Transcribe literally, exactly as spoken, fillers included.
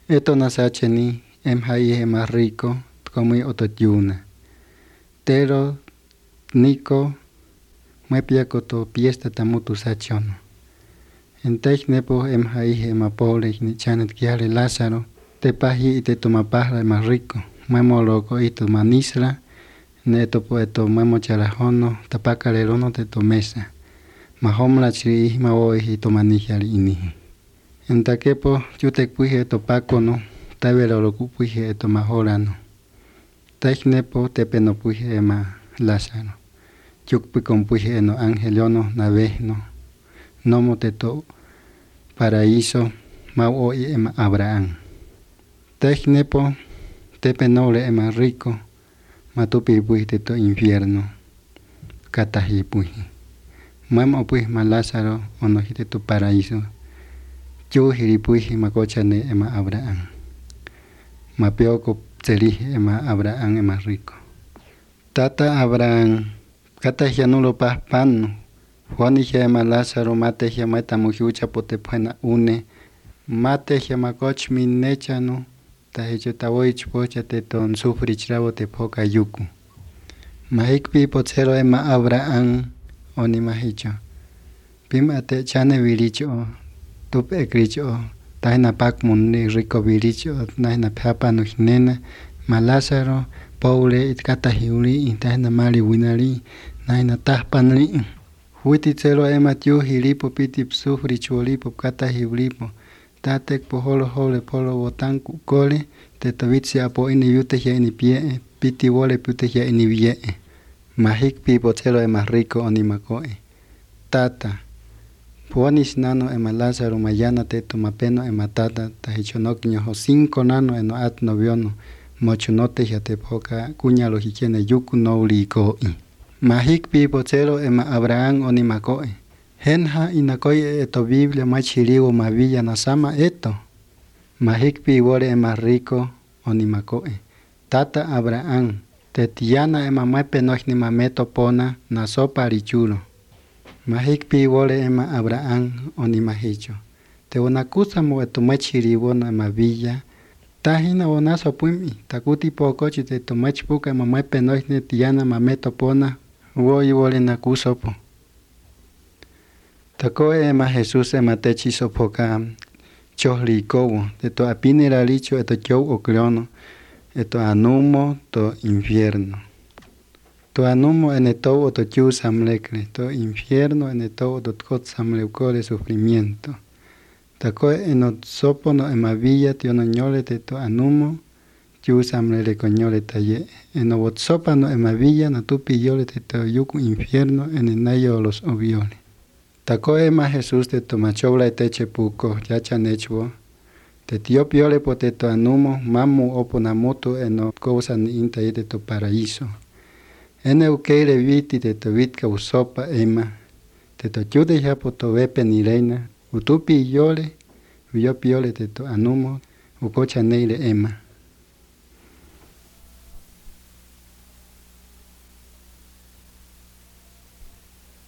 Eto nasacheni em hai e más rico como ototyuna. Pero nico muepiaco to piesta tamutu sachono. Entech nepo em hai e más pobre ni chanet kiale Lázaro te pahi ite tomapahla más rico. Muemo loco ito manisra neto poeto muemo chalajono tapacalerono te tomesa. Mahomla chiri maoi ito manijali inihi. Entakepo yutek puije to pacono, tabelo lo puije to majorano. Technepo tepeno puije ema Lázaro. Yukpi con puije eno angeliono navejno. Nomo teto paraíso mau y ema Abraham. Technepo tepenole ema rico. Matupi puije to infierno. Katahi puije. Muemo puije ma Lázaro onojite to paraíso. Yo hiripuiji macochane ema Abraham. Mapioco celije ema Abraham ema rico. Tata Abraham, cata janulo pano. Juanija ema Lázaro mate jamata mujucha potepuena une. Mate jamacoch minechano. Tahecho tawoich pocha te ton sufrichrabo te poca yuku. Mahikpi pochero ema Abraham oni mahicho. Pima te chane viricho. Tup ekricho, taina pak mundi rico viricho, taina papa no hinena, ma Lázaro, pobre it kata hiuli, taina mali winali, naina tahpanli. Huiti celo ema tiu hilipo piti sufri chuolipo kata hiulipo, tatek po holo hole polo botanku kole, te tovitsi apo ini yute ya ini pie, piti wole pute ya ini vie. Mahik pipo celo ema rico onimakoe. Tata. Puanis nano ema Lázaro mayana teto mapeno ema tata tahichonokño ho cinco nano eno at noviono mochunote ya tepoca cuña lo higiene yuku no likoi. Mahik pi pochero ema Abraham onimakoe. Henha inakoye eto Biblia machiriwo mavilla nasama eto. Mahik pi wore ema rico onimakoe. Tata Abraham tetiana ema mapenojni mameto pona na sopa richulo. Mahikpi wole ema Abraham onimahicho. Te onakusa mo etomachiriwo na mavilla. Tahina onaso puimi. Takuti pocochi te tomachpuka mamai penochne tiana mameto pona. Woi wole nakusopo. Tako ema Jesús ema techiso poca chohli kowo. Te to apinera licho eto chow ocleono. Eto anumo to infierno. To anumo en todo to chu samlekle, to infierno en todo to samleucore sufrimiento. Tako en sopo no emavilla tio no ñole te to anumo, chu samlele coñole taye. En obot sopa no emavilla na tupi yole te to yuku infierno en enayo los oviole. Tako ema Jesús te to machobla e teche puko, yacha nechbo. Te tio piole po te to anumo, mamu opo namuto en o cosa ni inta te to paraíso. Ene ukeire viti te to vitka usopa ema, te to chude ya po to vepe ni reina, utupi yole, vio piole te to anumo, ukocha neile ema.